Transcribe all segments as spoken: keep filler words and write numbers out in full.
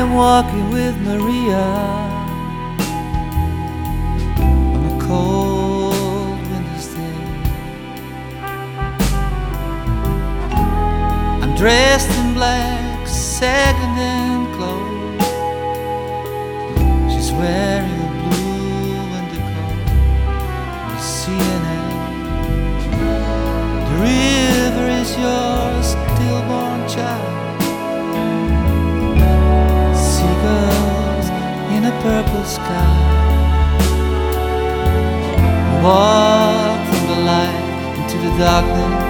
walking with Maria on a cold winter's day. I'm dressed in black, second-hand clothes. She's wearing a blue undercoat with a C N A. The river is your stillborn child. In a purple sky, we walk from the light into the darkness.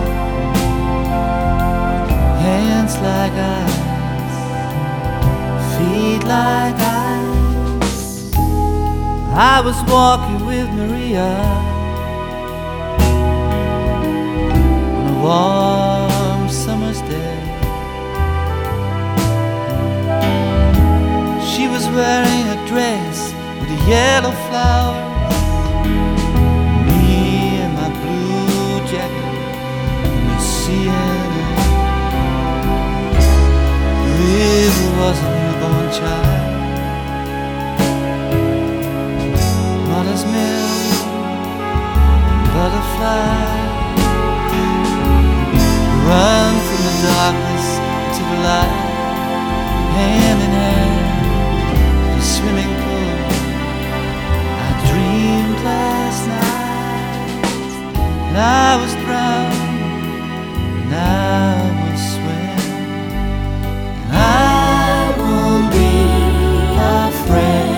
Hands like ice, feet like ice. I was walking with Maria on a warm summer's day. She was wearing a dress with a yellow flowers. Me in my blue jacket in the C N A. The river was a newborn child. Mother's milk, butterfly. Run from the darkness to the light, hand in hand. Swimming pool I dreamed last night, and I was drowned, and I will swim, and I won't be afraid.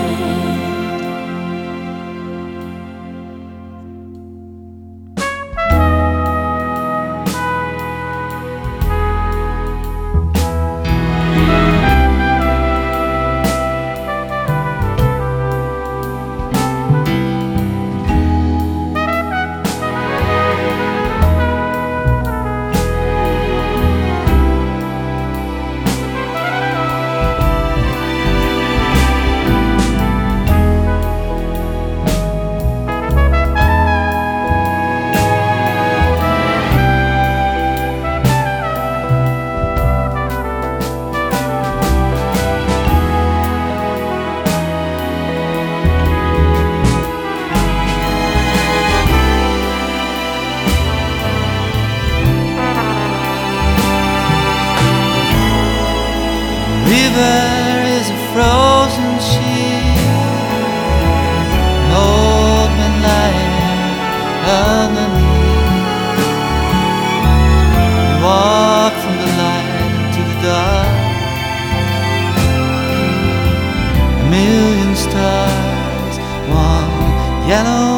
River is a frozen sheet, an old man lying underneath. We walk from the light into the dark. A million stars, one yellow